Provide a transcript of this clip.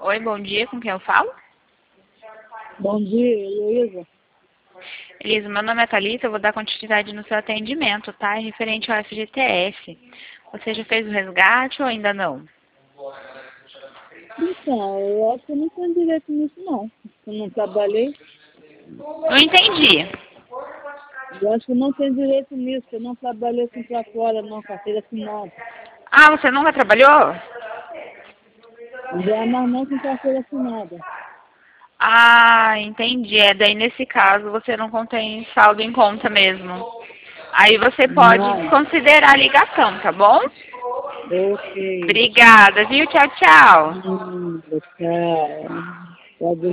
Oi, bom dia, com quem eu falo? Bom dia, Heloísa. Elisa, meu nome é Thalita, eu vou dar continuidade no seu atendimento, tá? É referente ao FGTS. Você já fez o resgate ou ainda não? Então, eu acho que eu não tenho direito nisso, não. Eu não trabalhei. Não entendi. Eu acho que eu não tenho direito nisso. Eu não trabalhei assim pra fora, não. Carteira assinada. Ah, você nunca trabalhou? Já mas não com carteira assinada. Ah, entendi. É, daí nesse caso você não contém saldo em conta mesmo. Aí você pode Não. desconsiderar a ligação, tá bom? Ok. Obrigada, viu? Tchau, tchau. Tchau. Pode